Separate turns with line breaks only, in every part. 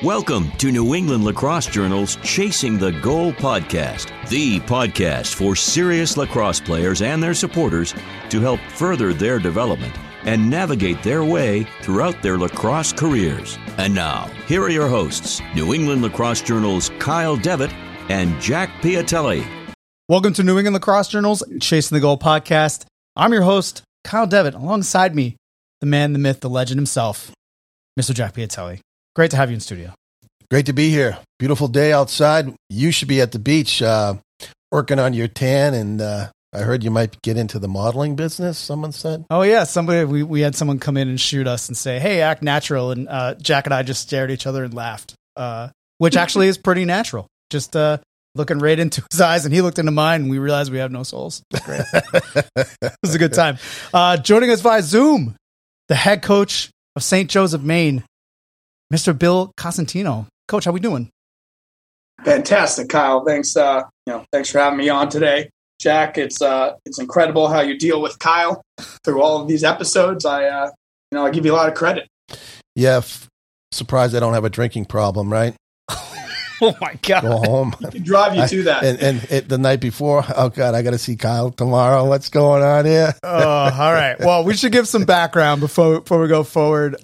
Welcome to New England Lacrosse Journal's Chasing the Goal podcast, the podcast for serious lacrosse players and their supporters to help further their development and navigate their way throughout their lacrosse careers. And now, here are your hosts, New England Lacrosse Journal's Kyle Devitt and Jack Piatelli.
Welcome to New England Lacrosse Journal's Chasing the Goal podcast. I'm your host, Kyle Devitt. Alongside me, the man, the myth, the legend himself, Mr. Jack Piatelli. Great to have you in studio.
Great to be here. Beautiful day outside. You should be at the beach working on your tan, and I heard you might get into the modeling business, someone said.
Oh, yeah. We had someone come in and shoot us and say, hey, act natural. And Jack and I just stared at each other and laughed, which actually is pretty natural. Just looking right into his eyes, and he looked into mine, and we realized we have no souls. Great. It was a good time. Joining us via Zoom, the head coach of St. Joseph, Maine, Mr. Bill Cosentino. Coach, how we doing?
Fantastic, Kyle. Thanks. Thanks for having me on today, Jack. It's incredible how you deal with Kyle through all of these episodes. I give you a lot of credit.
Yeah, surprised I don't have a drinking problem, right?
Oh my God!
Go home.
I can drive you to that.
And the night before, oh God, I got to see Kyle tomorrow. What's going on here?
Oh, all right. Well, we should give some background before we go forward.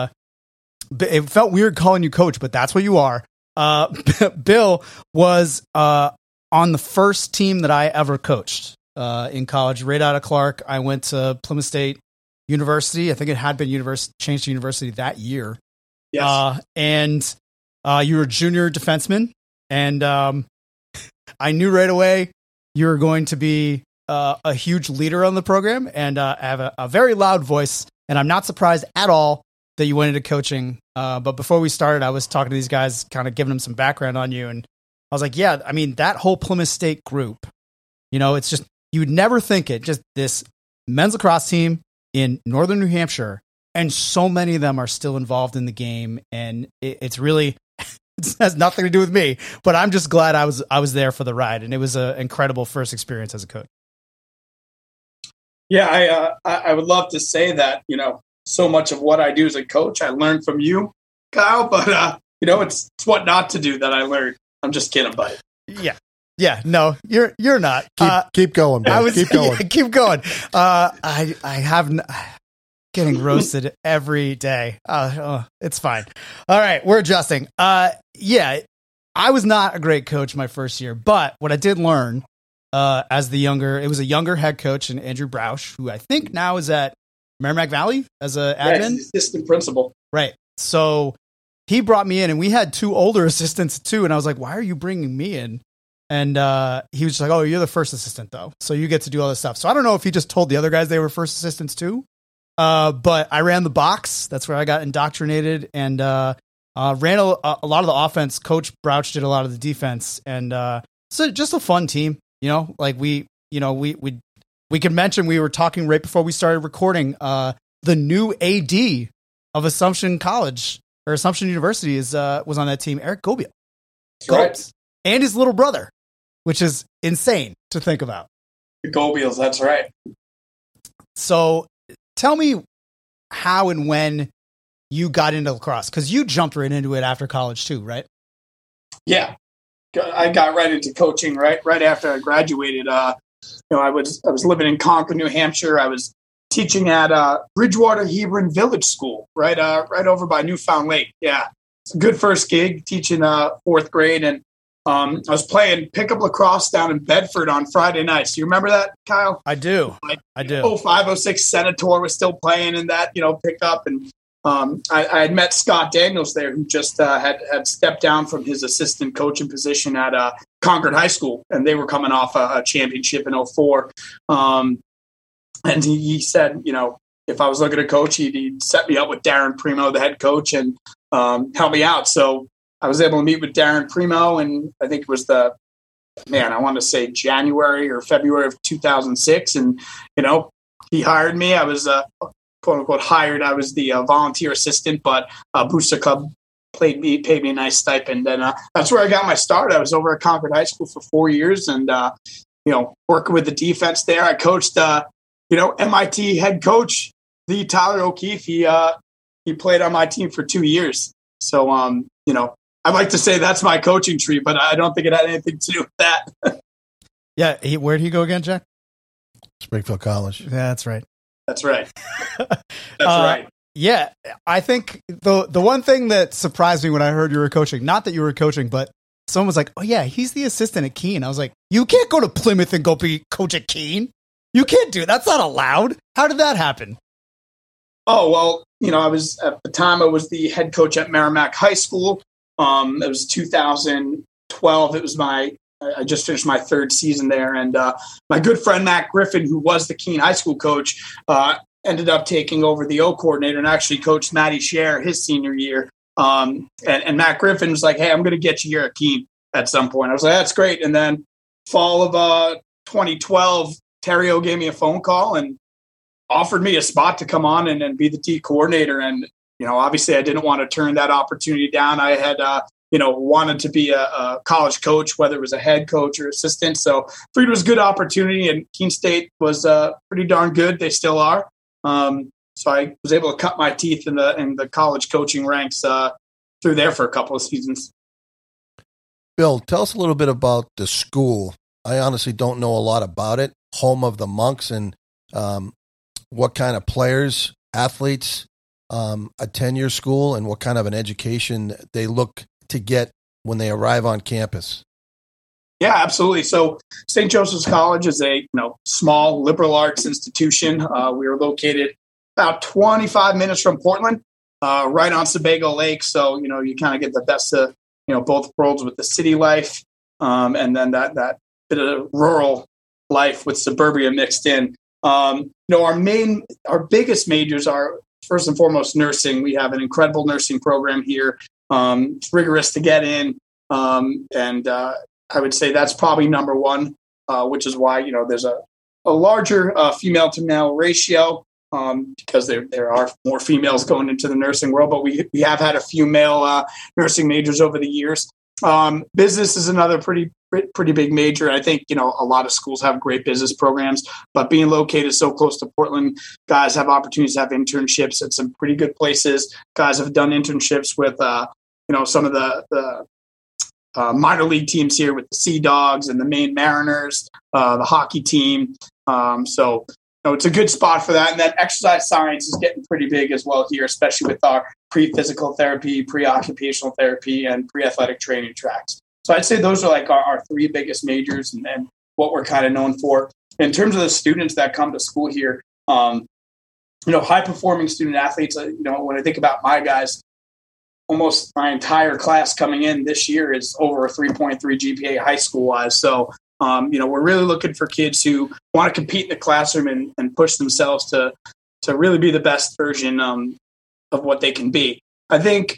It felt weird calling you coach, but that's what you are. Bill was on the first team that I ever coached in college, right out of Clark. I went to Plymouth State University. I think it had been changed to university that year.
Yes.
And you were a junior defenseman, and I knew right away you were going to be a huge leader on the program and have a very loud voice. And I'm not surprised at all that you went into coaching. But before we started, I was talking to these guys, kind of giving them some background on you. And I was like, yeah, I mean, that whole Plymouth State group, it's just, you'd never think it, just this men's lacrosse team in northern New Hampshire. And so many of them are still involved in the game. And it's really, it has nothing to do with me, but I'm just glad I was there for the ride. And it was an incredible first experience as a coach.
Yeah, I would love to say that, so much of what I do as a coach, I learned from you, Kyle, but, it's what not to do that I learned. I'm just kidding, buddy.
Yeah. No, you're not.
Keep going, bro. Keep going.
Yeah, keep going. I have getting roasted every day. It's fine. All right. We're adjusting. Yeah, I was not a great coach my first year, but what I did learn, it was a younger head coach, and Andrew Broush, who I think now is at Merrimack Valley as an admin.
Assistant principal.
Right. So he brought me in, and we had two older assistants too. And I was like, why are you bringing me in? And he was just like, oh, you're the first assistant though. So you get to do all this stuff. So I don't know if he just told the other guys they were first assistants too. But I ran the box. That's where I got indoctrinated, and ran a lot of the offense. Coach Brouch did a lot of the defense. And so just a fun team, we can mention, we were talking right before we started recording, the new AD of Assumption College or Assumption University was on that team, Eric Gobiel.
Right.
And his little brother, which is insane to think about.
The Gobiels, that's right.
So tell me how and when you got into lacrosse, because you jumped right into it after college too, right?
Yeah. I got right into coaching right after I graduated. I was living in Concord, New Hampshire. I was teaching at Bridgewater Hebron Village School, right over by Newfound Lake. Yeah, it's a good first gig, teaching fourth grade, and I was playing pickup lacrosse down in Bedford on Friday nights. Do you remember that, Kyle?
I do.
05, 06 Senator was still playing in that pickup, and I had met Scott Daniels there, who just had stepped down from his assistant coaching position at Concord High School, and they were coming off a championship in 04. And he said, if I was looking to coach, he'd set me up with Darren Primo, the head coach, and help me out. So I was able to meet with Darren Primo, and I think it was I want to say January or February of 2006. And, he hired me. I was quote unquote hired. I was the volunteer assistant, but Booster Club paid me a nice stipend. And that's where I got my start. I was over at Concord High School for 4 years, and, working with the defense there. I coached, MIT head coach, the Tyler O'Keefe. He played on my team for 2 years. So, I'd like to say that's my coaching tree, but I don't think it had anything to do with that.
Yeah. Where'd he go again, Jack?
Springfield College.
Yeah, that's right.
That's right. That's right.
Yeah. I think the one thing that surprised me when I heard you were coaching, not that you were coaching, but someone was like, oh yeah, he's the assistant at Keene. I was like, you can't go to Plymouth and go be coach at Keene. You can't do it. That's not allowed. How did that happen?
Oh, well, I was at the time I was the head coach at Merrimack High School. It was 2012. I just finished my third season there. And my good friend, Matt Griffin, who was the Keene High School coach, ended up taking over the O coordinator and actually coached Matty Scher his senior year. And Matt Griffin was like, hey, I'm going to get you here at Keene at some point. I was like, that's great. And then fall of 2012, Terrio gave me a phone call and offered me a spot to come on and be the D coordinator. And, obviously I didn't want to turn that opportunity down. I had, wanted to be a college coach, whether it was a head coach or assistant. So figured it was a good opportunity, and Keene State was pretty darn good. They still are. So I was able to cut my teeth in the college coaching ranks through there for a couple of seasons.
Bill, tell us a little bit about the school. I honestly don't know a lot about it. Home of the Monks, and what kind of players, athletes attend your school, and what kind of an education they look to get when they arrive on campus.
Yeah, absolutely. So St. Joseph's College is a small liberal arts institution. We are located about 25 minutes from Portland, right on Sebago Lake. So you kind of get the best of both worlds with the city life, and then that bit of rural life with suburbia mixed in. Our biggest majors are first and foremost nursing. We have an incredible nursing program here. It's rigorous to get in, and I would say that's probably number one, which is why there's a larger female to male ratio, because there are more females going into the nursing world. But we have had a few male nursing majors over the years. Business is another pretty big major. I think, a lot of schools have great business programs, but being located so close to Portland, guys have opportunities to have internships at some pretty good places. Guys have done internships with, some of the minor league teams here with the Sea Dogs and the Maine Mariners, the hockey team. So it's a good spot for that. And then exercise science is getting pretty big as well here, especially with our pre-physical therapy, pre-occupational therapy, and pre-athletic training tracks. So I'd say those are like our three biggest majors and what we're kind of known for. In terms of the students that come to school here, high-performing student athletes, when I think about my guys, almost my entire class coming in this year is over a 3.3 GPA high school-wise. So, we're really looking for kids who want to compete in the classroom and push themselves to really be the best version of what they can be. I think,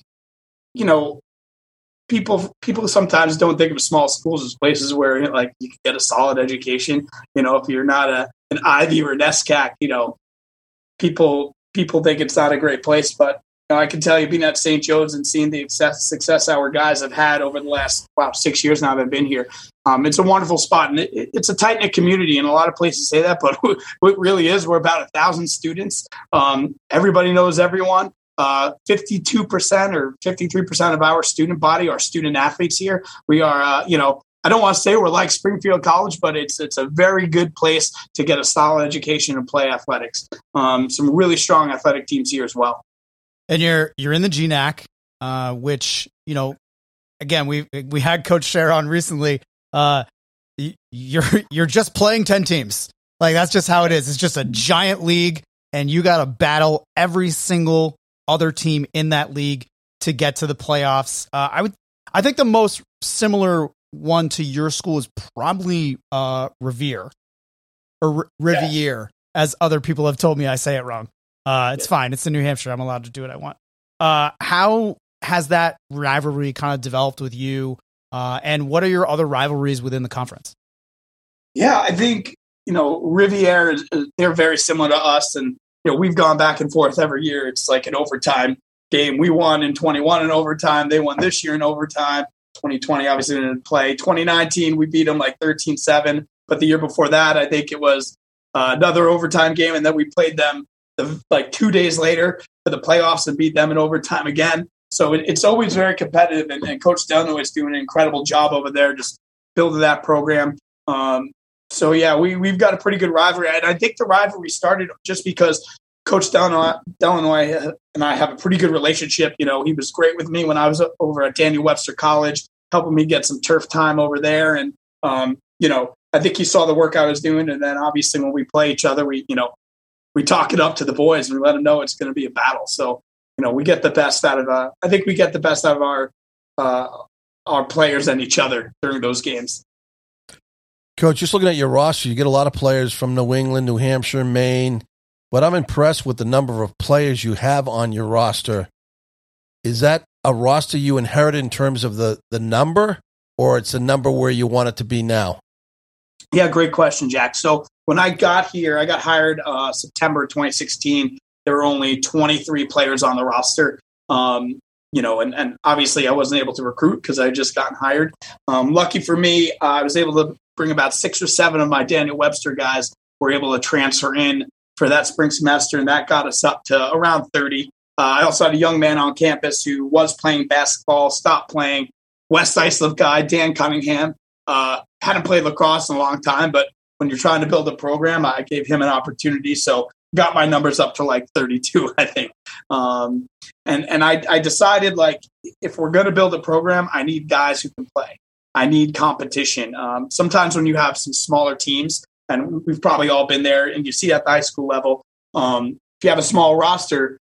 people sometimes don't think of small schools as places where you can get a solid education. If you're not an Ivy or an SCAC, people think it's not a great place. But I can tell you, being at St. Joe's and seeing the success our guys have had over the last 6 years now that I've been here, it's a wonderful spot, and it's a tight knit community. And a lot of places say that, but it really is. We're about 1,000 students. Everybody knows everyone. 52% or 53% of our student body are student athletes here. We are, I don't want to say we're like Springfield College, but it's a very good place to get a solid education and play athletics. Some really strong athletic teams here as well.
And you're in the GNAC, which, again, we had Coach Scher on recently. You're just playing 10 teams. Like, that's just how it is. It's just a giant league, and you got to battle every single other team in that league to get to the playoffs. I think the most similar one to your school is probably Rivier, as other people have told me I say it wrong. It's fine. It's in New Hampshire. I'm allowed to do what I want. How has that rivalry kind of developed with you? And what are your other rivalries within the conference?
Yeah, I think, Rivier, they're very similar to us. And, we've gone back and forth every year. It's like an overtime game. We won in 21 in overtime. They won this year in overtime. 2020 obviously didn't play. 2019, we beat them like 13-7. But the year before that, I think it was another overtime game. And then we played them like 2 days later for the playoffs and beat them in overtime again. So it's always very competitive, and Coach Delano is doing an incredible job over there, just building that program. So yeah, we've got a pretty good rivalry, and I think the rivalry started just because Coach Delano and I have a pretty good relationship. You know, he was great with me when I was over at Daniel Webster College, helping me get some turf time over there, and you know, I think he saw the work I was doing, and then obviously when we play each other, we talk it up to the boys and we let them know it's going to be a battle. So, you know, we get the best out of I think we get the best out of our players and each other during those games.
Coach, just looking at your roster, you get a lot of players from New England, New Hampshire, Maine, but I'm impressed with the number of players you have on your roster. Is that a roster you inherited in terms of the number, or it's a number where you want it to be now?
Yeah, great question, Jack. So when I got here, I got hired September 2016. There were only 23 players on the roster. You know, and obviously I wasn't able to recruit because I had just gotten hired. Lucky for me, I was able to bring about 6 or 7 of my Daniel Webster guys were able to transfer in for that spring semester, and that got us up to around 30. I also had a young man on campus who was playing basketball, stopped playing, West Islip guy, Dan Cunningham. Hadn't played lacrosse in a long time, but when you're trying to build a program, I gave him an opportunity. So got my numbers up to like 32, I think. And I decided, like, if we're going to build a program, I need guys who can play. I need competition. Sometimes when you have some smaller teams, and we've probably all been there, and you see at the high school level, if you have a small roster,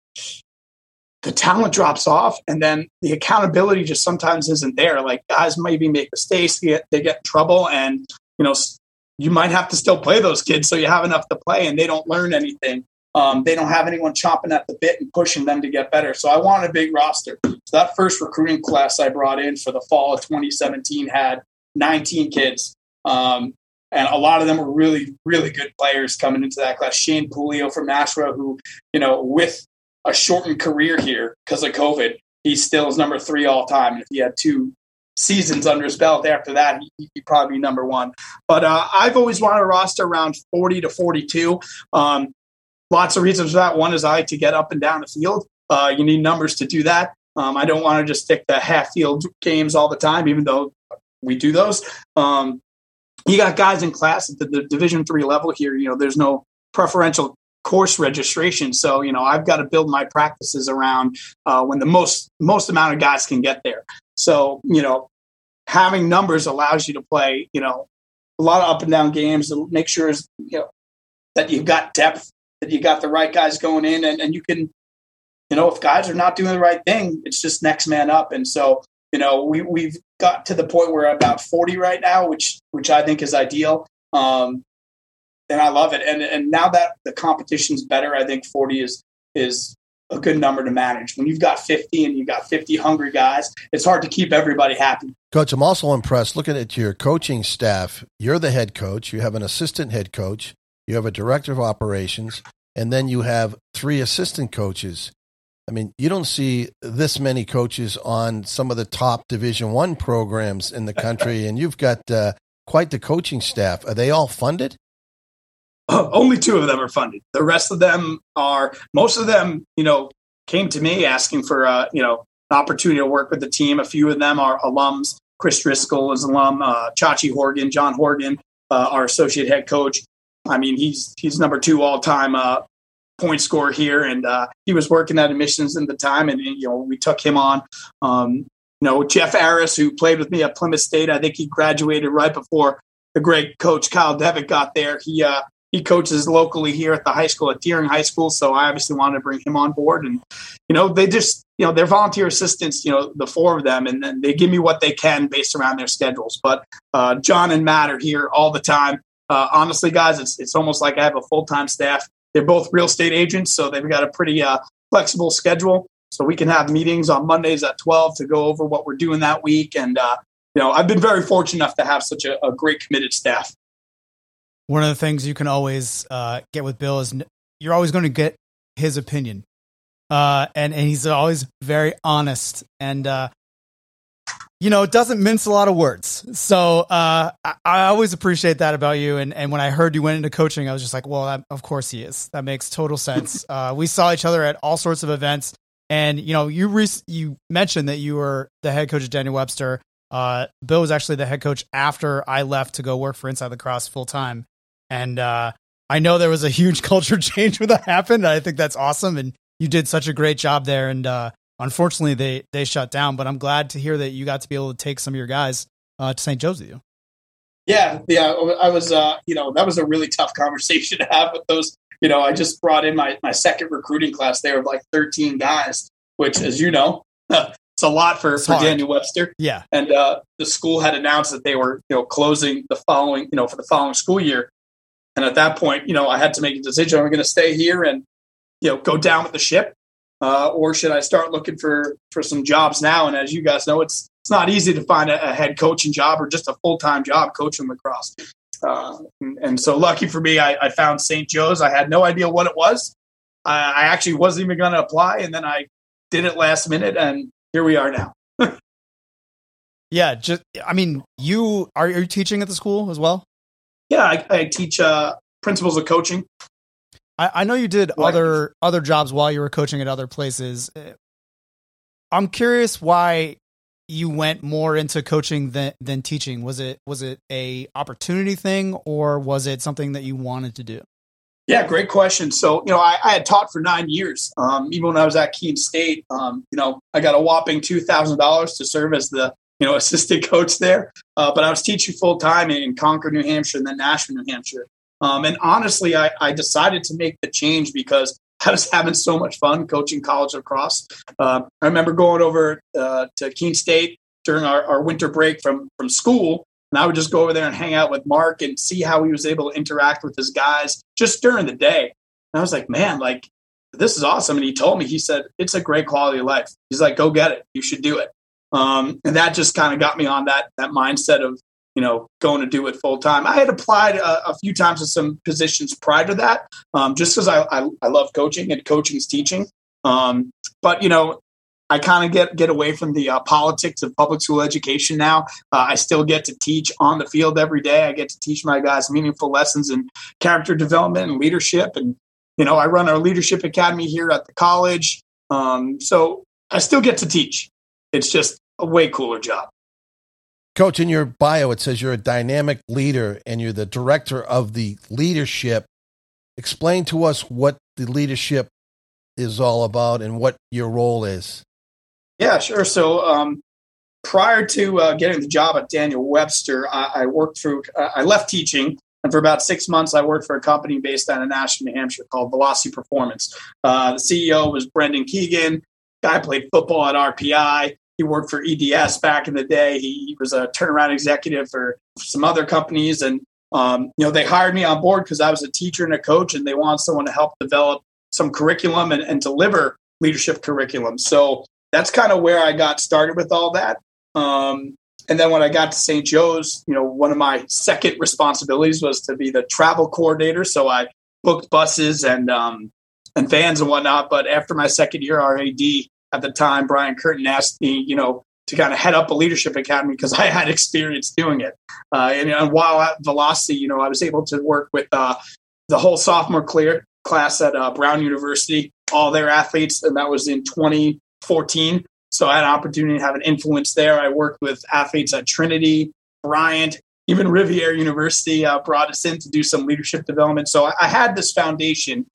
the talent drops off, and then the accountability just sometimes isn't there. Like, guys maybe make mistakes, they get in trouble, and you know, you might have to still play those kids so you have enough to play, and they don't learn anything. They don't have anyone chomping at the bit and pushing them to get better. So I want a big roster. So that first recruiting class I brought in for the fall of 2017 had 19 kids. And a lot of them were really, really good players coming into that class. Shane Pulio from Nashua, who, you know, with a shortened career here because of COVID, he still is number 3 all time. And if he had 2 seasons under his belt after that, he'd probably be number 1. But I've always wanted a roster around 40 to 42. Lots of reasons for that. One is I like to get up and down the field. You need numbers to do that. I don't want to just stick to half field games all the time, even though we do those. You got guys in class at the Division III level here. You know, there's no preferential course registration. So, you know, I've got to build my practices around when the most amount of guys can get there. So, you know, having numbers allows you to play, you know, a lot of up and down games to make sure, you know, that you've got depth, that you got the right guys going in, and you can, you know, if guys are not doing the right thing, it's just next man up. And so, you know, we've got to the point where we're about 40 right now, which I think is ideal. And I love it. And now that the competition's better, I think 40 is a good number to manage. When you've got 50 and you've got 50 hungry guys, it's hard to keep everybody happy.
Coach, I'm also impressed looking at your coaching staff. You're the head coach. You have an assistant head coach. You have a director of operations, and then you have 3 assistant coaches. I mean, you don't see this many coaches on some of the top Division I programs in the country, and you've got quite the coaching staff. Are they all funded?
Only 2 of them are funded. The rest of them most of them, you know, came to me asking for, you know, an opportunity to work with the team. A few of them are alums. Chris Driscoll is alum. Chachi Horgan, John Horgan, our associate head coach. I mean, he's number 2 all-time point scorer here, and he was working at admissions at the time, and you know, we took him on. You know, Jeff Harris, who played with me at Plymouth State, I think he graduated right before the great coach Kyle Devitt got there. He coaches locally here at the high school at Deering High School, so I obviously wanted to bring him on board. And you know, they just, you know, they're volunteer assistants, you know, the 4 of them, and then they give me what they can based around their schedules. But John and Matt are here all the time. Honestly, guys, it's almost like I have a full-time staff. They're both real estate agents, so they've got a pretty flexible schedule. So we can have meetings on Mondays at 12 to go over what we're doing that week. And, you know, I've been very fortunate enough to have such a great committed staff.
One of the things you can always get with Bill is you're always going to get his opinion. And he's always very honest. And, you know, it doesn't mince a lot of words. So I always appreciate that about you. And when I heard you went into coaching, I was just like, well, of course he is. That makes total sense. We saw each other at all sorts of events. And, you mentioned that you were the head coach at Daniel Webster. Bill was actually the head coach after I left to go work for Inside Lacrosse full time. And I know there was a huge culture change when that happened. I think that's awesome. And you did such a great job there. And unfortunately, they shut down. But I'm glad to hear that you got to be able to take some of your guys to St. Joe's with you.
Yeah. I was, that was a really tough conversation to have with those. I just brought in my second recruiting class there of like 13 guys, which, as you know, it's a lot for Daniel Webster.
Yeah.
And the school had announced that they were, closing the following, for the following school year. And at that point, I had to make a decision. Am I going to stay here and, go down with the ship? Or should I start looking for some jobs now? And as you guys know, it's not easy to find a head coaching job or just a full-time job coaching lacrosse. And so lucky for me, I found St. Joe's. I had no idea what it was. I actually wasn't even going to apply. And then I did it last minute, and here we are now.
Yeah. You are you teaching at the school as well?
Yeah, I teach principles of coaching.
I know you did other jobs while you were coaching at other places. I'm curious why you went more into coaching than teaching. Was it a opportunity thing, or was it something that you wanted to do?
Yeah, great question. So, I had taught for 9 years. Even when I was at Keene State, I got a whopping $2,000 to serve as the assistant coach there. But I was teaching full time in Concord, New Hampshire, and then Nashville, New Hampshire. And honestly, I decided to make the change because I was having so much fun coaching college lacrosse. I remember going over to Keene State during our winter break from school, and I would just go over there and hang out with Mark and see how he was able to interact with his guys just during the day. And I was like, man, this is awesome. And he said, it's a great quality of life. He's like, go get it. You should do it. And that just kind of got me on that mindset of, going to do it full time. I had applied a few times to some positions prior to that, just because I love coaching and coaching's teaching. But, I kind of get away from the politics of public school education now. I still get to teach on the field every day. I get to teach my guys meaningful lessons in character development and leadership. And, I run our leadership academy here at the college. So I still get to teach. It's just a way cooler job.
Coach, in your bio, it says you're a dynamic leader and you're the director of the leadership. Explain to us what the leadership is all about and what your role is.
Yeah, sure. So prior to getting the job at Daniel Webster, I left teaching. And for about 6 months, I worked for a company based out of Nashville, New Hampshire called Velocity Performance. The CEO was Brendan Keegan. Guy played football at RPI. He worked for EDS back in the day. He was a turnaround executive for some other companies. And, they hired me on board because I was a teacher and a coach, and they wanted someone to help develop some curriculum and deliver leadership curriculum. So that's kind of where I got started with all that. And then when I got to St. Joe's, one of my second responsibilities was to be the travel coordinator. So I booked buses and vans and whatnot. But after my second year, our AD at the time, Brian Curtin, asked me, to kind of head up a leadership academy because I had experience doing it. And while at Velocity, I was able to work with the whole sophomore class at Brown University, all their athletes, and that was in 2014. So I had an opportunity to have an influence there. I worked with athletes at Trinity, Bryant, even Rivier University brought us in to do some leadership development. So I had this foundation.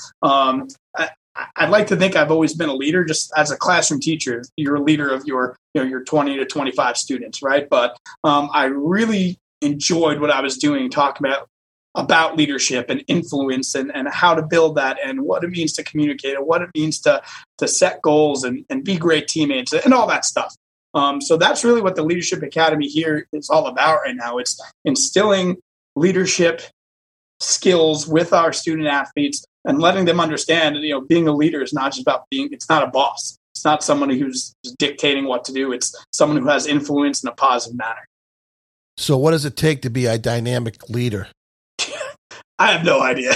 I'd like to think I've always been a leader. Just as a classroom teacher, you're a leader of your 20 to 25 students, right? But I really enjoyed what I was doing, talking about leadership and influence and how to build that and what it means to communicate and what it means to set goals and be great teammates and all that stuff. So that's really what the Leadership Academy here is all about right now. It's instilling leadership skills with our student athletes and letting them understand, being a leader is not just about it's not a boss. It's not somebody who's dictating what to do. It's someone who has influence in a positive manner.
So what does it take to be a dynamic leader?
I have no idea.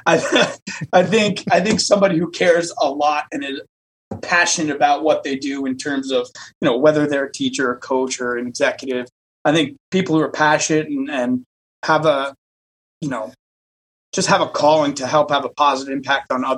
I think somebody who cares a lot and is passionate about what they do in terms of, whether they're a teacher, a coach, or an executive. I think people who are passionate and have just have a calling to help have a positive impact on others.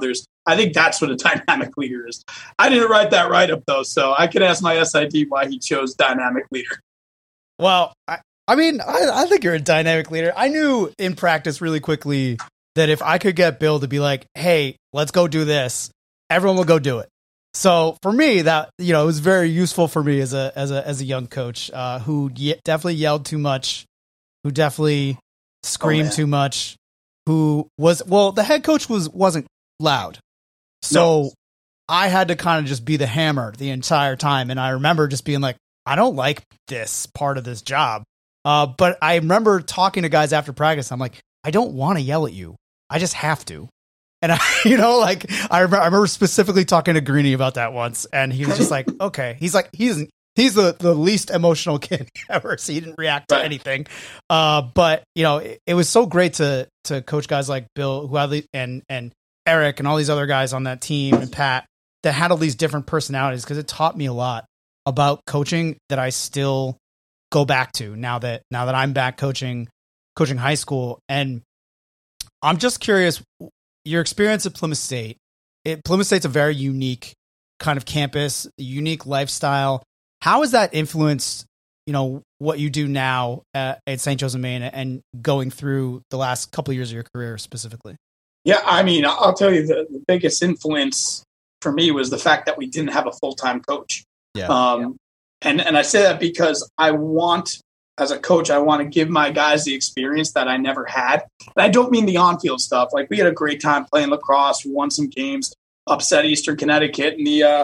I think that's what a dynamic leader is. I didn't write that write-up, though, so I could ask my SID why he chose dynamic leader.
Well, I mean, I think you're a dynamic leader. I knew in practice really quickly that if I could get Bill to be like, hey, let's go do this, everyone will go do it. So for me, that, you know, it was very useful for me as a young coach who definitely yelled too much, who definitely screamed too much, who was, well, the head coach wasn't loud. So I had to kind of just be the hammer the entire time. And I remember just being like, I don't like this part of this job. But I remember talking to guys after practice. I'm like, I don't want to yell at you. I just have to. And I remember specifically talking to Greeny about that once. And he was just like, okay. He's like, he's the least emotional kid ever. So he didn't react to anything. But you know, it was so great to coach guys like Bill and Eric and all these other guys on that team and Pat that had all these different personalities, because it taught me a lot about coaching that I still go back to now that I'm back coaching high school. And I'm just curious, your experience at Plymouth State. Plymouth State's a very unique kind of campus, unique lifestyle. How has that influenced, you know, what you do now at St. Joseph, Maine, and going through the last couple of years of your career specifically? Yeah,
I mean, I'll tell you the biggest influence for me was the fact that we didn't have a full-time coach. And I say that because as a coach, I want to give my guys the experience that I never had. And I don't mean the on-field stuff. Like, we had a great time playing lacrosse. We won some games, upset Eastern Connecticut in the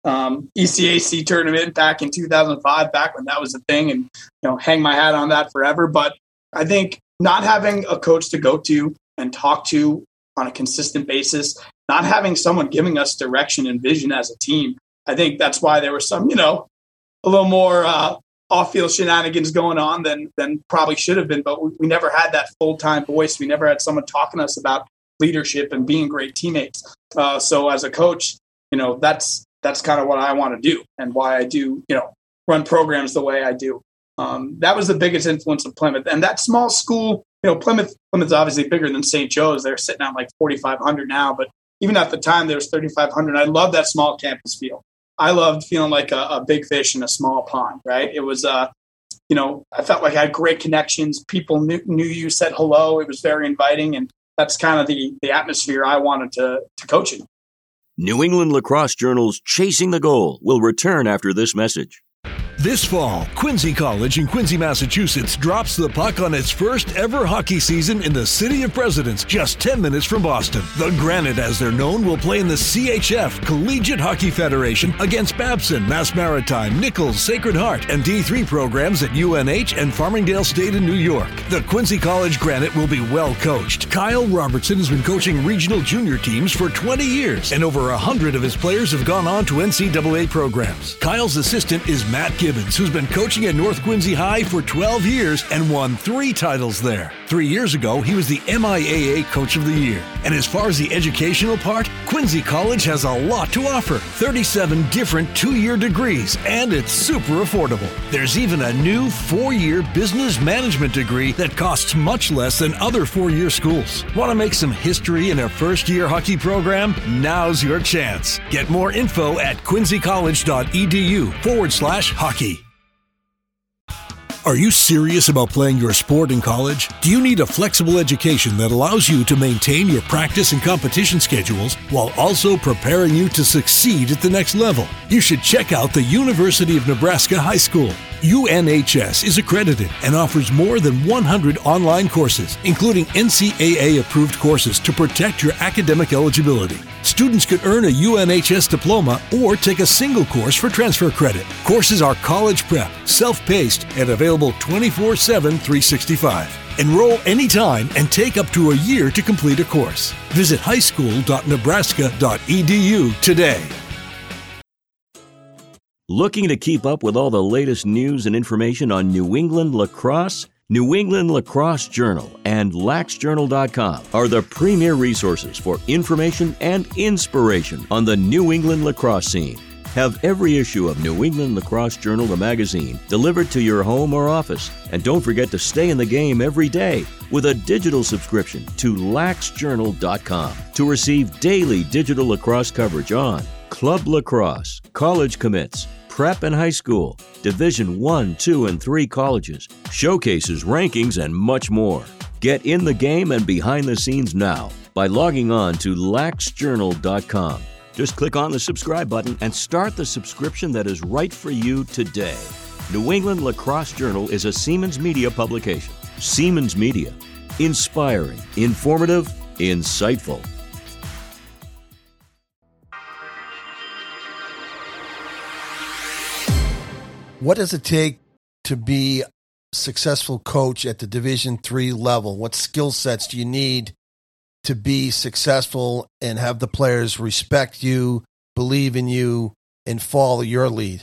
ECAC tournament back in 2005, back when that was a thing, and, you know, hang my hat on that forever. But I think not having a coach to go to and talk to on a consistent basis, not having someone giving us direction and vision as a team, I think that's why there was some, you know, a little more off-field shenanigans going on than probably should have been. But we never had that full-time voice. We never had someone talking to us about leadership and being great teammates. So as a coach, you know, that's kind of what I want to do and why I do, you know, run programs the way I do. That was the biggest influence of Plymouth. And that small school, you know, Plymouth's obviously bigger than St. Joe's. They're sitting at like 4,500 now, but even at the time there was 3,500. I love that small campus feel. I loved feeling like a big fish in a small pond, right? It was, you know, I felt like I had great connections. People knew you, said hello. It was very inviting, and that's kind of the atmosphere I wanted to coach in.
New England Lacrosse Journal's Chasing the Goal will return after this message.
This fall, Quincy College in Quincy, Massachusetts drops the puck on its first ever hockey season in the City of Presidents, just 10 minutes from Boston. The Granite, as they're known, will play in the CHF Collegiate Hockey Federation against Babson, Mass Maritime, Nichols, Sacred Heart, and D3 programs at UNH and Farmingdale State in New York. The Quincy College Granite will be well coached. Kyle Robertson has been coaching regional junior teams for 20 years, and over 100 of his players have gone on to NCAA programs. Kyle's assistant is Matt Gibbons, who's been coaching at North Quincy High for 12 years and won 3 titles there. 3 years ago, he was the MIAA Coach of the Year. And as far as the educational part, Quincy College has a lot to offer. 37 different 2-year degrees, and it's super affordable. There's even a new 4-year business management degree that costs much less than other 4-year schools. Want to make some history in a first-year hockey program? Now's your chance. Get more info at quincycollege.edu/hockey. Are you serious about playing your sport in college? Do you need a flexible education that allows you to maintain your practice and competition schedules while also preparing you to succeed at the next level? You should check out the University of Nebraska High School. UNHS is accredited and offers more than 100 online courses, including NCAA-approved courses to protect your academic eligibility. Students could earn a UNHS diploma or take a single course for transfer credit. Courses are college prep, self-paced, and available 24/7, 365. Enroll anytime and take up to a year to complete a course. Visit highschool.nebraska.edu today.
Looking to keep up with all the latest news and information on New England lacrosse? New England Lacrosse Journal and laxjournal.com are the premier resources for information and inspiration on the New England lacrosse scene. Have every issue of New England Lacrosse Journal, the magazine, delivered to your home or office. And don't forget to stay in the game every day with a digital subscription to laxjournal.com to receive daily digital lacrosse coverage on club lacrosse, college commits, prep and high school, Division 1, 2, and 3 colleges, showcases, rankings, and much more. Get in the game and behind the scenes now by logging on to laxjournal.com. Just click on the subscribe button and start the subscription that is right for you today. New England Lacrosse Journal is a Siemens Media publication. Siemens Media. Inspiring, informative, insightful.
What does it take to be a successful coach at the Division III level? What skill sets do you need to be successful and have the players respect you, believe in you, and follow your lead?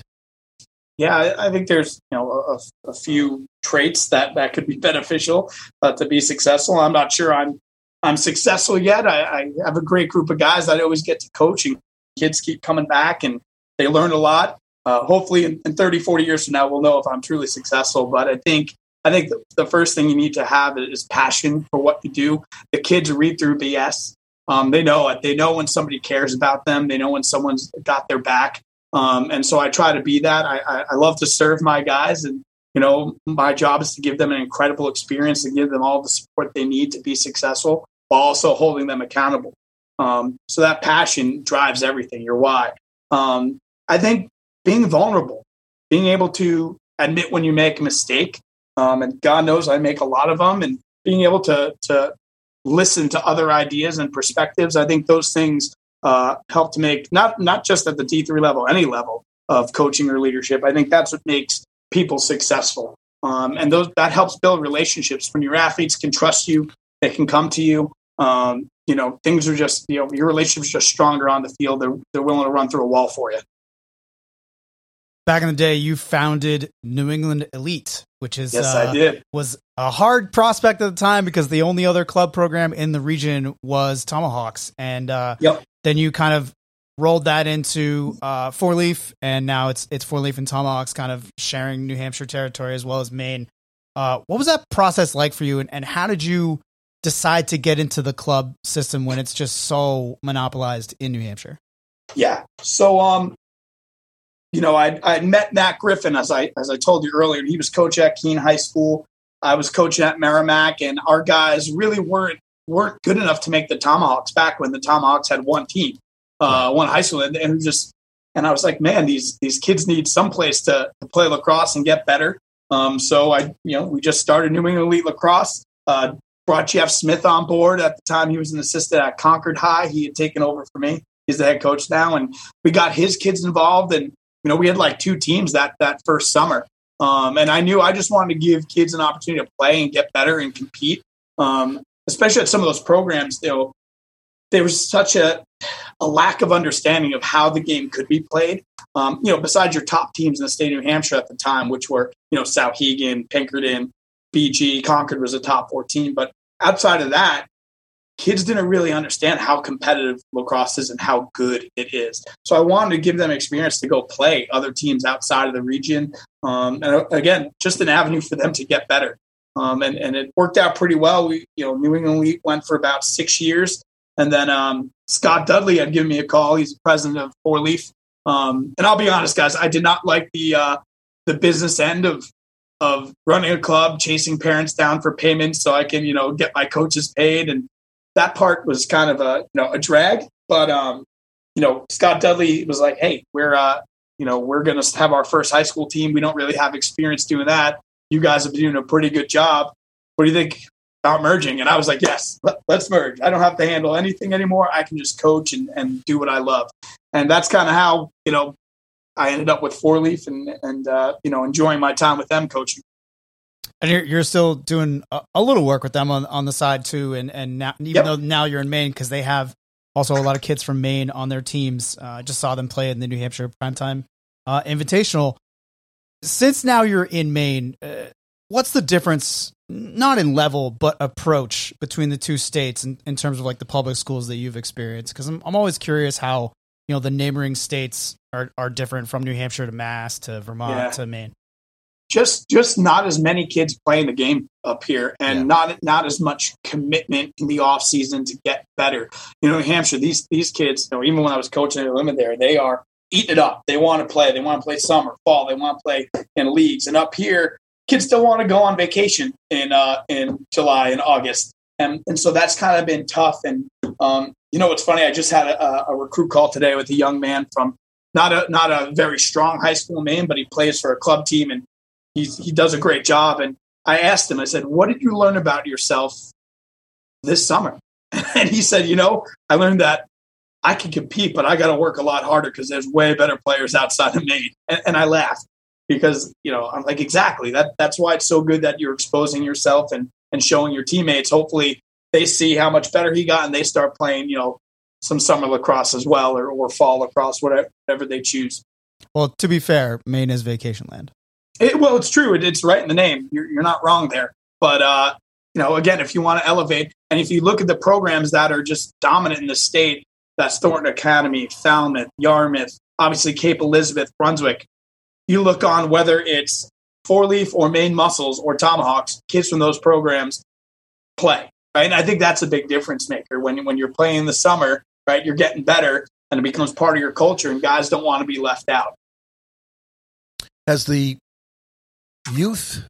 Yeah, I think there's a few traits that could be beneficial to be successful. I'm not sure I'm successful yet. I have a great group of guys that I always get to coach, and kids keep coming back and they learn a lot. Hopefully in 30, 40 years from now, we'll know if I'm truly successful. But I think the first thing you need to have is passion for what you do. The kids read through BS. They know it. They know when somebody cares about them. They know when someone's got their back. And so I try to be that. I love to serve my guys, and my job is to give them an incredible experience, to give them all the support they need to be successful, while also holding them accountable. So that passion drives everything. Your why. I think being vulnerable, being able to admit when you make a mistake, and God knows I make a lot of them, and being able to listen to other ideas and perspectives. I think those things help to make not just at the D3 level, any level of coaching or leadership. I think that's what makes people successful. And that helps build relationships. When your athletes can trust you, they can come to you. Things are just, your relationships are just stronger on the field. They're willing to run through a wall for you.
Back in the day, you founded New England Elite, which is
yes, I did.
Was a hard prospect at the time because the only other club program in the region was Tomahawks, and then you kind of rolled that into Four Leaf, and now it's Four Leaf and Tomahawks kind of sharing New Hampshire territory as well as Maine. What was that process like for you, and how did you decide to get into the club system when it's just so monopolized in New Hampshire?
Yeah, so I met Matt Griffin, as I told you earlier. He was coach at Keene High School. I was coaching at Merrimack, and our guys really weren't good enough to make the Tomahawks back when the Tomahawks had one team, one high school, and I was like, man, these kids need some place to play lacrosse and get better. So we just started New England Elite Lacrosse. Brought Jeff Smith on board. At the time, he was an assistant at Concord High. He had taken over for me. He's the head coach now, and we got his kids involved, and we had like 2 teams that first summer. And I knew I just wanted to give kids an opportunity to play and get better and compete. Especially at some of those programs, there was such a lack of understanding of how the game could be played. Besides your top teams in the state of New Hampshire at the time, which were, Souhegan, Pinkerton, BG, Concord was a top 4 team. But outside of that, kids didn't really understand how competitive lacrosse is and how good it is. So I wanted to give them experience to go play other teams outside of the region. And again, just an avenue for them to get better. And it worked out pretty well. We, New England Elite went for about 6 years. And then Scott Dudley had given me a call. He's the president of Four Leaf. And I'll be honest, guys, I did not like the business end of running a club, chasing parents down for payments so I can, get my coaches paid. And that part was kind of a drag. But, Scott Dudley was like, hey, we're going to have our first high school team. We don't really have experience doing that. You guys have been doing a pretty good job. What do you think about merging? And I was like, yes, let's merge. I don't have to handle anything anymore. I can just coach and do what I love. And that's kind of how, I ended up with Four Leaf and enjoying my time with them coaching.
And you're still doing a little work with them on the side too. And now, even though now you're in Maine, because they have also a lot of kids from Maine on their teams. I just saw them play in the New Hampshire Primetime Invitational. Since now you're in Maine, what's the difference, not in level, but approach between the two states in terms of like the public schools that you've experienced? Because I'm always curious how, the neighboring states are different from New Hampshire to Mass to Vermont to Maine.
just not as many kids playing the game up here, and not as much commitment in the off season to get better. New Hampshire, these kids, even when I was coaching at Limit there, they are eating it up. They want to play. They want to play summer, fall. They want to play in leagues. And up here, kids still want to go on vacation in July and August. And so that's kind of been tough. And it's funny. I just had a recruit call today with a young man from not a very strong high school in Maine, but he plays for a club team, and he does a great job. And I asked him, I said, what did you learn about yourself this summer? And he said, I learned that I can compete, but I got to work a lot harder because there's way better players outside of Maine. And I laughed because, I'm like, exactly. That's why it's so good that you're exposing yourself and showing your teammates. Hopefully they see how much better he got and they start playing, some summer lacrosse as well, or fall lacrosse, whatever they choose.
Well, to be fair, Maine is vacation land.
It's true. It's right in the name. You're not wrong there. But, again, if you want to elevate, and if you look at the programs that are just dominant in the state, that's Thornton Academy, Falmouth, Yarmouth, obviously Cape Elizabeth, Brunswick. You look on whether it's Four Leaf or Maine Muscles or Tomahawks, kids from those programs play. Right? And I think that's a big difference maker. When you're playing in the summer, right, you're getting better and it becomes part of your culture, and guys don't want to be left out.
Has the youth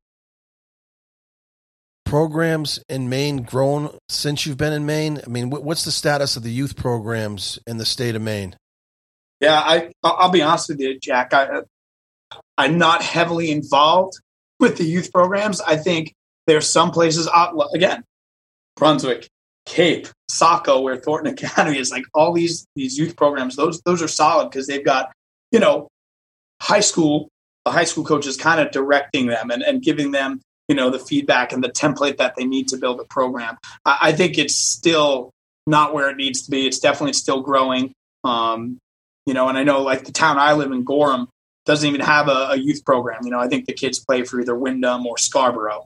programs in Maine grown since you've been in Maine? I mean, what's the status of the youth programs in the state of Maine?
Yeah, I'll be honest with you, Jack. I'm not heavily involved with the youth programs. I think there's some places, again, Brunswick, Cape, Saco, where Thornton Academy is, like all these youth programs, those are solid because they've got, the high school coaches kind of directing them and giving them, the feedback and the template that they need to build a program. I think it's still not where it needs to be. It's definitely still growing. And I know like the town I live in, Gorham, doesn't even have a youth program. I think the kids play for either Wyndham or Scarborough.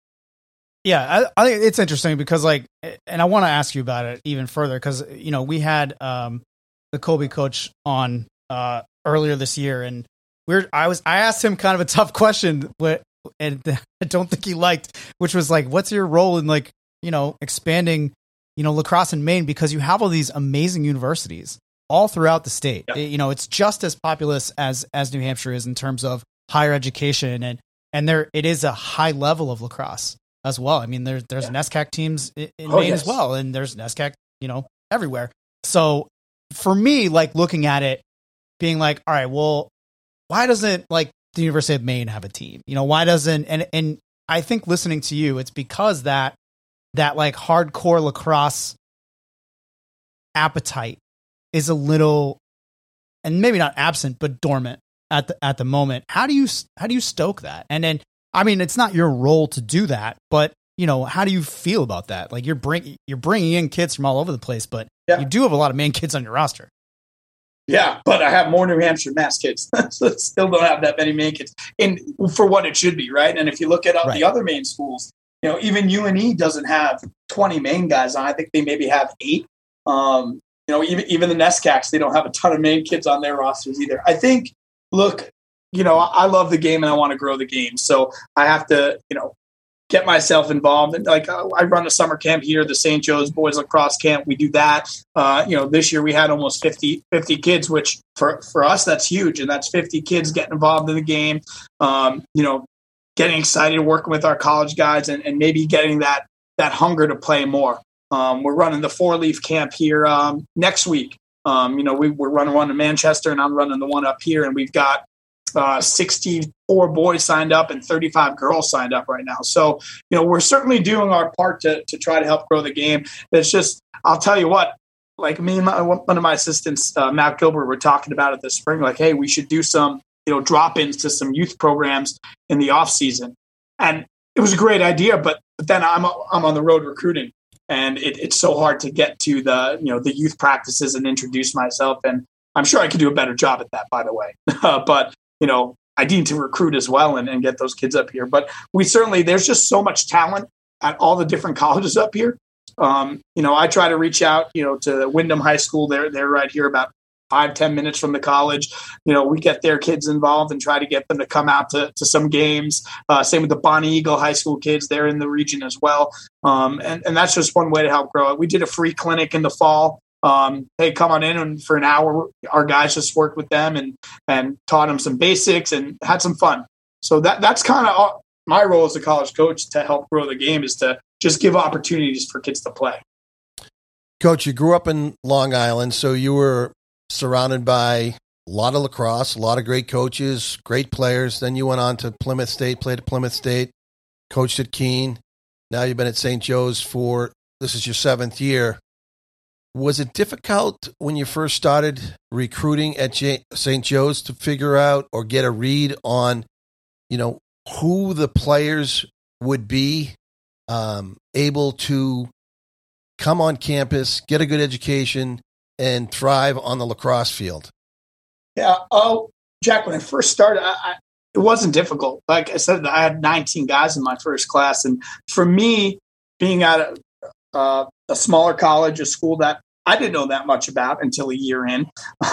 Yeah, I think it's interesting because and I want to ask you about it even further because, we had the Colby coach on earlier this year, and I asked him kind of a tough question, and I don't think he liked, which was like, what's your role in expanding, lacrosse in Maine, because you have all these amazing universities all throughout the state. Yeah. It's just as populous as New Hampshire is in terms of higher education, and it is a high level of lacrosse as well. I mean, there's NESCAC teams in Maine as well, and there's NESCAC, everywhere. So for me, looking at it, being like, all right, well, why doesn't the University of Maine have a team? Why doesn't, and I think listening to you, it's because that hardcore lacrosse appetite is a little, and maybe not absent, but dormant at the moment. How do you stoke that? And then, I mean, it's not your role to do that, but how do you feel about that? You're bringing in kids from all over the place, but you do have a lot of Maine kids on your roster.
Yeah, but I have more New Hampshire Mass kids, so still don't have that many Maine kids. And for what it should be, right? And if you look at the other Maine schools, even UNE doesn't have 20 Maine guys on. I think they maybe have 8. Even the NESCACs, they don't have a ton of Maine kids on their rosters either. I think, look, I love the game and I want to grow the game, so I have to, get myself involved. And I run a summer camp here, the St. Joe's Boys Lacrosse Camp. We do that. This year we had almost 50 kids, which for us, that's huge. And that's 50 kids getting involved in the game, getting excited, working with our college guys and maybe getting that hunger to play more. We're running the 4-leaf camp here next week. We're running one in Manchester and I'm running the one up here, and we've got 64 boys signed up and 35 girls signed up right now. So, we're certainly doing our part to try to help grow the game. It's just, I'll tell you what, me and one of my assistants, Matt Gilbert, were talking about it this spring, hey, we should do some, drop-ins to some youth programs in the off season. And it was a great idea, but then I'm on the road recruiting, and it's so hard to get to the youth practices and introduce myself. And I'm sure I could do a better job at that, by the way. But I need to recruit as well and get those kids up here. But there's just so much talent at all the different colleges up here. I try to reach out, to Wyndham High School. They're right here about 5-10 minutes from the college. We get their kids involved and try to get them to come out to some games. Same with the Bonnie Eagle High School kids. They're in the region as well. And that's just one way to help grow it. We did a free clinic in the fall. Hey, come on in, and for an hour, our guys just worked with them and taught them some basics and had some fun. So that's kind of my role as a college coach, to help grow the game, is to just give opportunities for kids to play.
Coach, you grew up in Long Island, so you were surrounded by a lot of lacrosse, a lot of great coaches, great players. Then you went on to Plymouth State, played at Plymouth State, coached at Keene. Now you've been at St. Joe's this is your 7th year. Was it difficult when you first started recruiting at St. Joe's to figure out or get a read on, who the players would be able to come on campus, get a good education, and thrive on the lacrosse field?
Yeah. Oh, Jack, when I first started, it wasn't difficult. Like I said, I had 19 guys in my first class. And for me, being at a smaller college, a school that I didn't know that much about until a year in,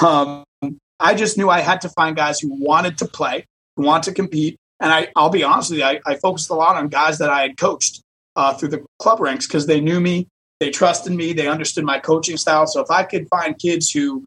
I just knew I had to find guys who wanted to play, who want to compete. And I'll be honest with you, I focused a lot on guys that I had coached through the club ranks, because they knew me, they trusted me, they understood my coaching style. So if I could find kids who,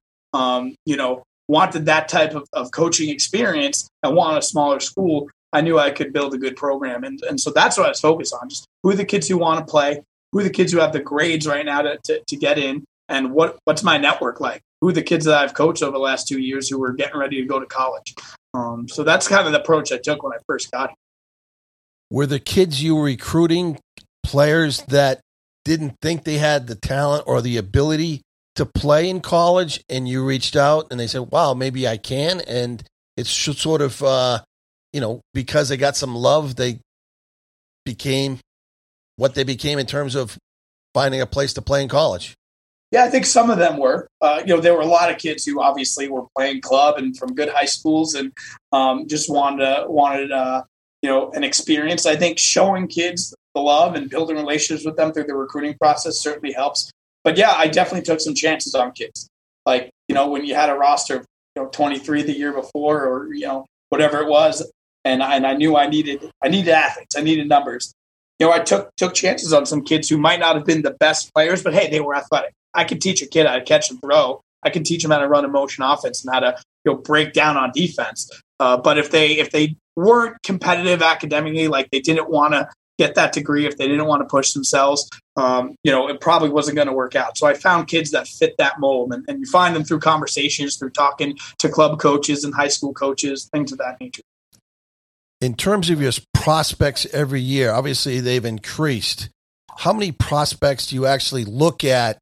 wanted that type of coaching experience and wanted a smaller school, I knew I could build a good program. And so that's what I was focused on. Just who are the kids who want to play, who are the kids who have the grades right now to get in, and what's my network like? Who are the kids that I've coached over the last 2 years who were getting ready to go to college? So that's kind of the approach I took when I first got here.
Were the kids you were recruiting players that didn't think they had the talent or the ability to play in college, and you reached out and they said, wow, maybe I can? And it's sort of, because they got some love, they became what they became in terms of finding a place to play in college?
Yeah, I think some of them were. There were a lot of kids who obviously were playing club and from good high schools, and just wanted an experience. I think showing kids the love and building relationships with them through the recruiting process certainly helps. But yeah, I definitely took some chances on kids. Like, when you had a roster of 23 the year before, or whatever it was, and I knew I needed athletes, I needed numbers. I took chances on some kids who might not have been the best players, but hey, they were athletic. I could teach a kid how to catch and throw. I could teach them how to run a motion offense and how to break down on defense. But if they weren't competitive academically, like they didn't want to get that degree, if they didn't want to push themselves, it probably wasn't going to work out. So I found kids that fit that mold, and you find them through conversations, through talking to club coaches and high school coaches, things of that nature.
In terms of your prospects every year, obviously they've increased. How many prospects do you actually look at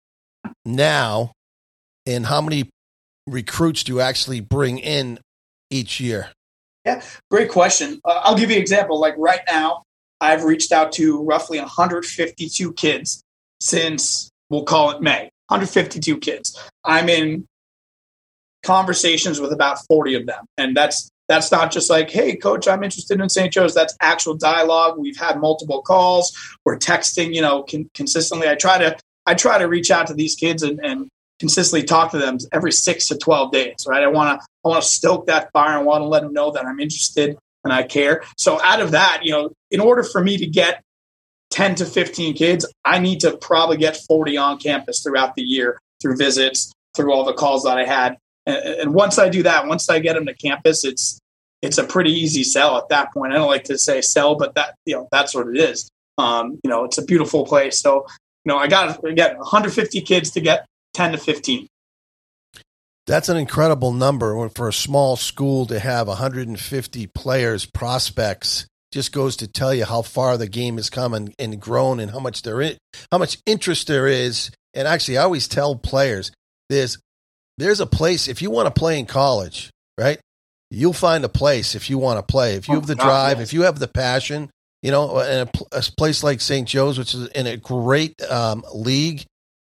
now, and how many recruits do you actually bring in each year?
Yeah, great question. I'll give you an example. Like right now, I've reached out to roughly 152 kids since, we'll call it May. 152 kids. I'm in conversations with about 40 of them. And that's not just like, hey, coach, I'm interested in St. Joe's. That's actual dialogue. We've had multiple calls. We're texting, consistently. I try to reach out to these kids and consistently talk to them every 6 to 12 days, right? I want to stoke that fire. I want to let them know that I'm interested and I care. So out of that, in order for me to get 10 to 15 kids, I need to probably get 40 on campus throughout the year, through visits, through all the calls that I had. And once I do that, once I get them to campus, it's a pretty easy sell at that point. I don't like to say sell, but that's what it is. It's a beautiful place. So, I got to get 150 kids to get 10 to 15.
That's an incredible number for a small school to have 150 players, prospects. Just goes to tell you how far the game has come and grown, and how much interest there is. And actually, I always tell players, there's a place if you want to play in college, right? You'll find a place if you want to play. If you have the drive, if you have the passion, and a place like St. Joe's, which is in a great league,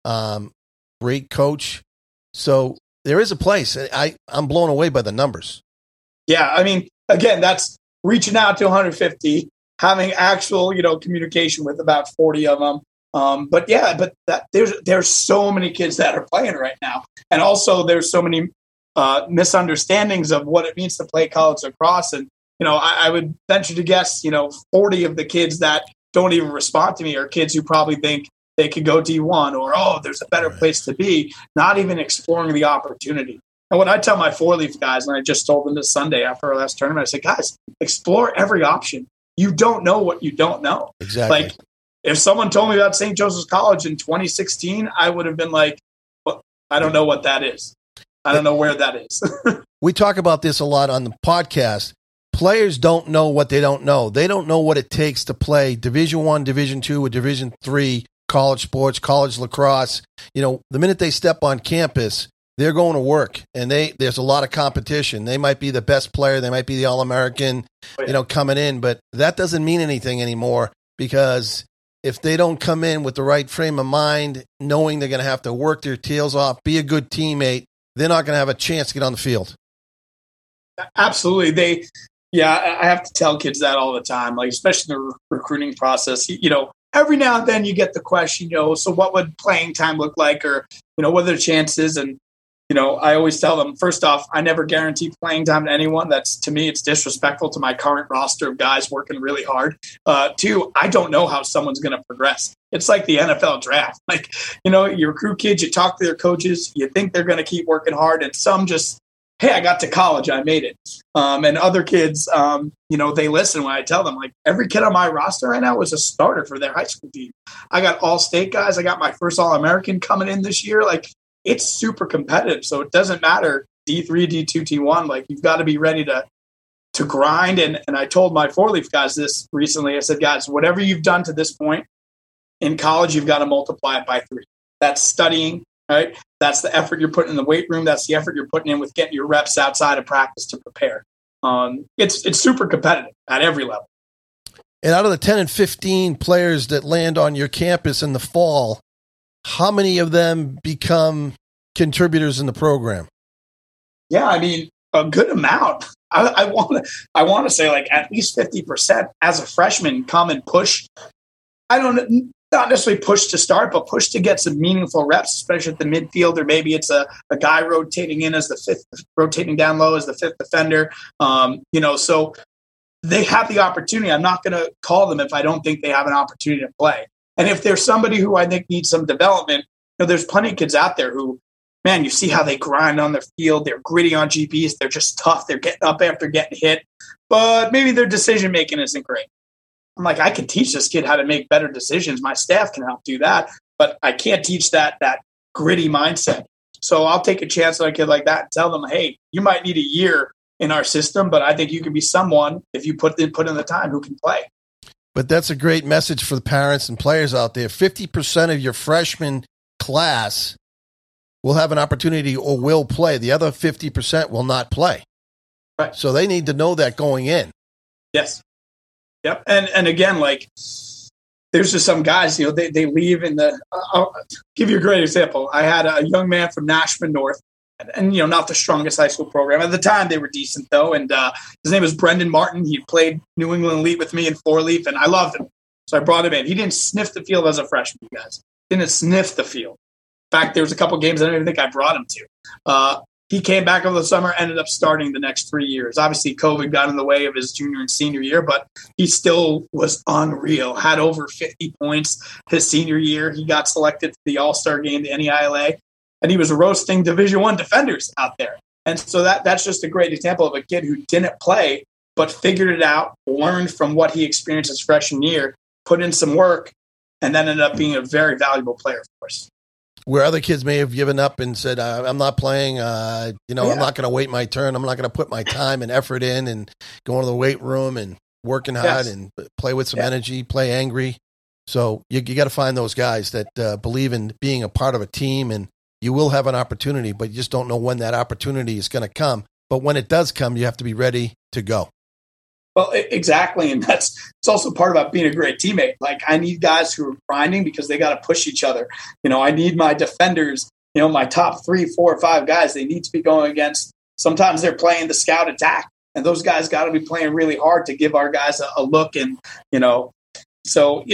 great coach. So there is a place. I'm blown away by the numbers.
Yeah, I mean, again, that's reaching out to 150, having actual, communication with about 40 of them. But there's so many kids that are playing right now. And also there's so many misunderstandings of what it means to play college lacrosse. And, I would venture to guess, 40 of the kids that don't even respond to me are kids who probably think they could go D1 or, there's a better place to be, not even exploring the opportunity. And what I tell my 4-leaf guys, and I just told them this Sunday after our last tournament, I said, guys, explore every option. You don't know what you don't know.
Exactly.
Like, if someone told me about St. Joseph's College in 2016, I would have been like, well, I don't know what that is. I don't know where that is.
We talk about this a lot on the podcast. Players don't know what they don't know. They don't know what it takes to play Division I, Division II, or Division III college sports, college lacrosse. The minute they step on campus, they're going to work, and there's a lot of competition. They might be the best player. They might be the All-American, coming in, but that doesn't mean anything anymore, because if they don't come in with the right frame of mind, knowing they're going to have to work their tails off, be a good teammate, they're not going to have a chance to get on the field.
Absolutely. I have to tell kids that all the time, like, especially in the recruiting process. Every now and then you get the question, so what would playing time look like, or, what are the chances? And, I always tell them, first off, I never guarantee playing time to anyone. To me, it's disrespectful to my current roster of guys working really hard. 2, I don't know how someone's going to progress. It's like the NFL draft. Like, you recruit kids, you talk to their coaches, you think they're going to keep working hard, and some just, hey, I got to college, I made it. And other kids, they listen when I tell them, like, every kid on my roster right now was a starter for their high school team. I got all-state guys. I got my first All-American coming in this year. Like, it's super competitive. So it doesn't matter D3, D2, T1. Like, you've got to be ready to grind. And I told my 4-leaf guys this recently. I said, guys, whatever you've done to this point in college, you've got to multiply it by 3. That's studying, right? That's the effort you're putting in the weight room. That's the effort you're putting in with getting your reps outside of practice to prepare. It's super competitive at every level.
And out of the 10 and 15 players that land on your campus in the fall, how many of them become contributors in the program?
Yeah, I mean, a good amount. I want to say like at least 50% as a freshman come and push. Not necessarily push to start, but push to get some meaningful reps, especially at the midfield, or maybe it's a guy rotating in as the fifth, rotating down low as the fifth defender. So they have the opportunity. I'm not going to call them if I don't think they have an opportunity to play. And if there's somebody who I think needs some development, there's plenty of kids out there who, man, you see how they grind on their field. They're gritty on GPs. They're just tough. They're getting up after getting hit, but maybe their decision-making isn't great. I'm like, I can teach this kid how to make better decisions. My staff can help do that, but I can't teach that gritty mindset. So I'll take a chance on a kid like that and tell them, hey, you might need a year in our system, but I think you can be someone, if you put in the time, who can play.
But that's a great message for the parents and players out there. 50% of your freshman class will have an opportunity or will play. The other 50% will not play.
Right.
So they need to know that going in.
Yes. Yep. And again, like, there's just some guys, they leave in the I'll give you a great example. I had a young man from Nashville North, and not the strongest high school program. At the time, they were decent, though. And his name was Brendan Martin. He played New England Elite with me in 4-leaf, and I loved him. So I brought him in. He didn't sniff the field as a freshman, guys. Didn't sniff the field. In fact, there was a couple games I don't even think I brought him to. He came back over the summer, ended up starting the next 3 years. Obviously, COVID got in the way of his junior and senior year, but he still was unreal. Had over 50 points his senior year. He got selected for the All-Star game, the NEILA, and he was roasting Division I defenders out there. And so that's just a great example of a kid who didn't play, but figured it out, learned from what he experienced his freshman year, put in some work, and then ended up being a very valuable player for us.
Where other kids may have given up and said, I'm not playing, I'm not going to wait my turn. I'm not going to put my time and effort in and go into the weight room and working hard and play with some energy, play angry. So you got to find those guys that believe in being a part of a team, and you will have an opportunity, but you just don't know when that opportunity is going to come. But when it does come, you have to be ready to go.
Well, exactly. And it's also part about being a great teammate. Like, I need guys who are grinding because they got to push each other. I need my defenders, my top 3, 4, or 5 guys, they need to be going against. Sometimes they're playing the scout attack, and those guys got to be playing really hard to give our guys a look. And, so,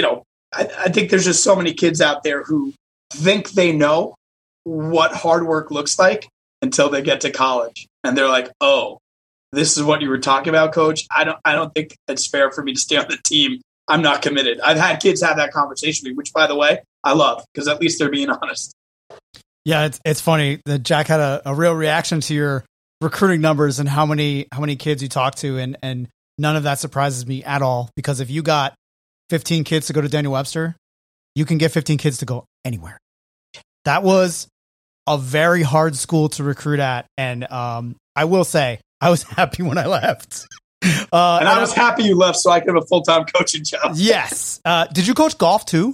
I think there's just so many kids out there who think they know what hard work looks like until they get to college. And they're like, oh, this is what you were talking about, coach. I don't think it's fair for me to stay on the team. I'm not committed. I've had kids have that conversation with me, which, by the way, I love, because at least they're being honest.
Yeah, it's funny that Jack had a real reaction to your recruiting numbers and how many kids you talk to, and none of that surprises me at all, because if you got 15 kids to go to Daniel Webster, you can get 15 kids to go anywhere. That was a very hard school to recruit at, and I will say I was happy when I left.
And I was happy you left so I could have a full-time coaching job.
Yes. Did you coach golf too?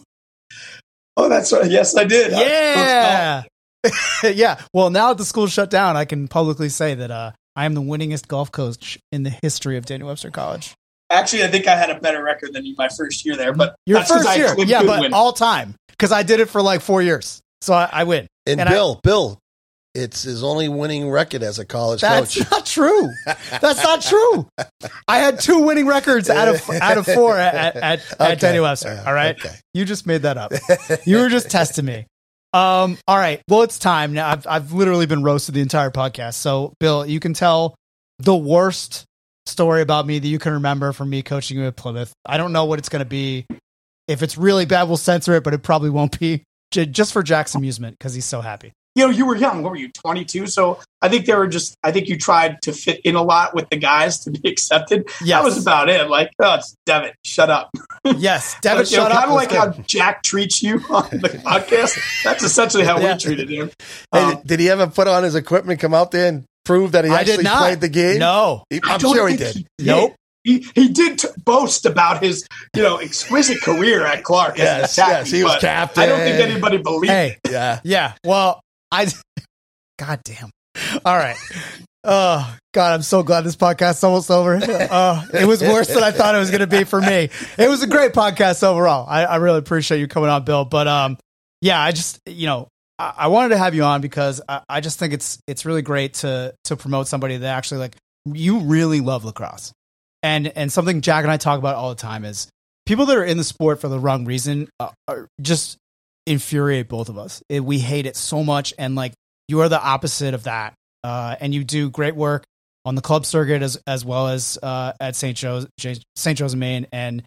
Oh, that's right. Yes, I did.
Yeah. Yeah. Well, now that the school's shut down, I can publicly say that I am the winningest golf coach in the history of Daniel Webster College.
Actually, I think I had a better record than you my first year there, but
your
that's
first year, yeah, but
win.
all time, because I did it for like 4 years, so I win.
And Bill, it's his only winning record as a college coach.
That's not true. That's not true. I had 2 winning records out of 4 at Daniel Webster. All right, You just made that up. You were just testing me. All right. Well, it's time now. I've literally been roasted the entire podcast. So, Bill, you can tell the worst story about me that you can remember from me coaching you at Plymouth. I don't know what it's going to be. If it's really bad, we'll censor it, but it probably won't be, just for Jack's amusement, because he's so happy.
You were young. What were you, 22? So I think I think you tried to fit in a lot with the guys to be accepted.
Yes.
That was about it. Like, oh, it's Devitt, shut up.
Yes, Devitt, shut up.
Kind of like how Jack treats you on the podcast. That's essentially how we treated him.
Hey, did he ever put on his equipment, come out there and prove that he actually played the game?
No.
I'm sure he did.
Nope.
He did boast about his, exquisite career at Clark.
Yes, he was captain.
I don't think anybody believed it.
Yeah.
Well, God damn. All right. Oh, God, I'm so glad this podcast's almost over. It was worse than I thought it was going to be for me. It was a great podcast overall. I really appreciate you coming on, Bill. But yeah, I just, I wanted to have you on because I just think it's really great to promote somebody that actually, like, you really love lacrosse. And something Jack and I talk about all the time is people that are in the sport for the wrong reason are just infuriate both of us. We hate it so much, and like you are the opposite of that. And you do great work on the club circuit as well as at St. Joe's in Maine. And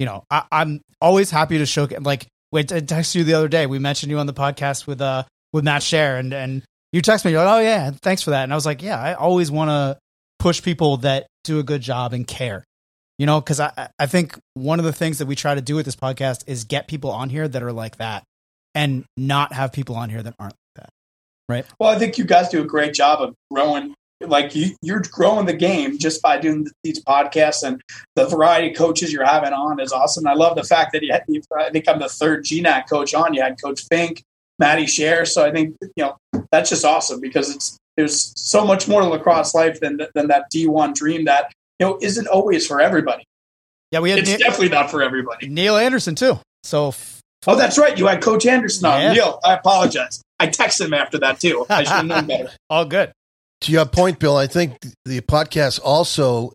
I'm always happy to show. Like, I texted you the other day. We mentioned you on the podcast with Matt Scher, and you text me. You're like, oh yeah, thanks for that. And I was like, yeah, I always want to push people that do a good job and care. Because I think one of the things that we try to do with this podcast is get people on here that are like that, and not have people on here that aren't like that. Right. Well,
I think you guys do a great job of growing. Like you're growing the game just by doing these podcasts, and the variety of coaches you're having on is awesome. I love the fact that I think I'm the third GNAC coach on. You had Coach Fink, Matty Scher. So I think, that's just awesome, because there's so much more to lacrosse life than that D1 dream that, isn't always for everybody.
Yeah, it's
definitely not for everybody.
Neil Anderson too. So.
Oh, that's right. You had Coach Anderson on. Yeah. Neil, I apologize. I texted him after that too. I should have known better.
All good.
To your point, Bill, I think the podcast also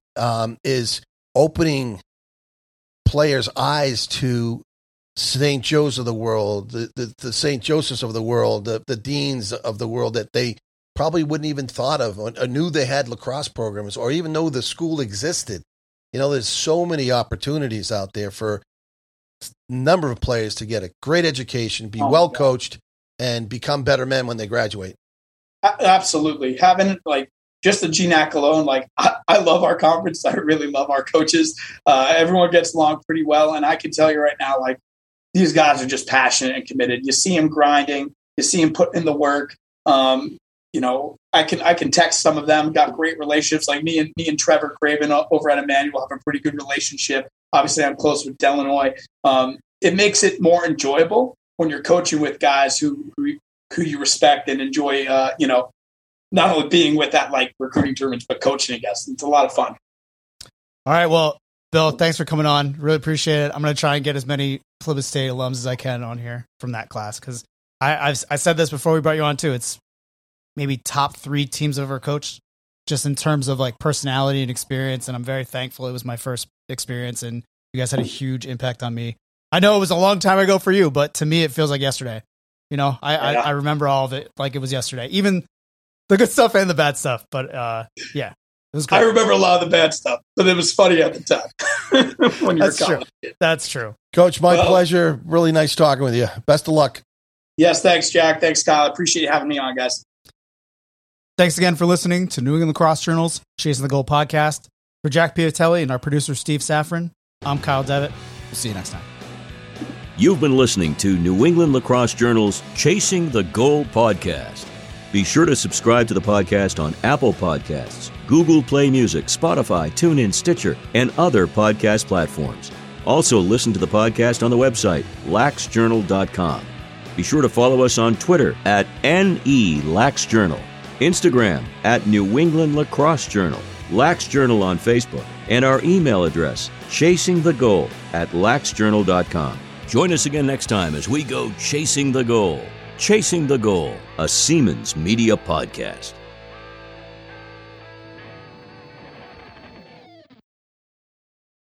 is opening players' eyes to St. Joe's of the world, the St. Joseph's of the world, the deans of the world that they probably wouldn't even thought of or knew they had lacrosse programs or even know the school existed. There's so many opportunities out there for a number of players to get a great education, be well coached, and become better men when they graduate.
Absolutely. Having just the GNAC alone, I love our conference. I really love our coaches. Everyone gets along pretty well. And I can tell you right now, these guys are just passionate and committed. You see them grinding. You see them put in the work. I can text some of them, got great relationships. Like me and Trevor Craven over at Emmanuel have a pretty good relationship. Obviously, I'm close with Delanoy. It makes it more enjoyable when you're coaching with guys who you respect and enjoy, not only being with that recruiting tournaments, but coaching against. It's a lot of fun.
All right. Well, Bill, thanks for coming on. Really appreciate it. I'm going to try and get as many Plymouth State alums as I can on here from that class, because I said this before we brought you on too. It's maybe top 3 teams I've ever coached, just in terms of personality and experience. And I'm very thankful it was my first experience, and you guys had a huge impact on me. I know it was a long time ago for you, but to me, it feels like yesterday. You know, I remember all of it like it was yesterday, even the good stuff and the bad stuff. But yeah, it was cool.
I remember a lot of the bad stuff, but it was funny at the time when you were college.
That's true.
Coach, my pleasure. Really nice talking with you. Best of luck.
Yes, thanks, Jack. Thanks, Kyle. I appreciate you having me on, guys.
Thanks again for listening to New England Lacrosse Journal's Chasing the Goal podcast. For Jack Piatelli and our producer, Steve Safran, I'm Kyle Devitt. We'll see you next time.
You've been listening to New England Lacrosse Journal's Chasing the Goal podcast. Be sure to subscribe to the podcast on Apple Podcasts, Google Play Music, Spotify, TuneIn, Stitcher, and other podcast platforms. Also, listen to the podcast on the website, laxjournal.com. Be sure to follow us on Twitter at NELaxJournal, Instagram at New England Lacrosse Journal, Lax Journal on Facebook, and our email address, chasingthegoal@laxjournal.com. Join us again next time as we go chasing the goal. Chasing the Goal, a Siemens Media podcast.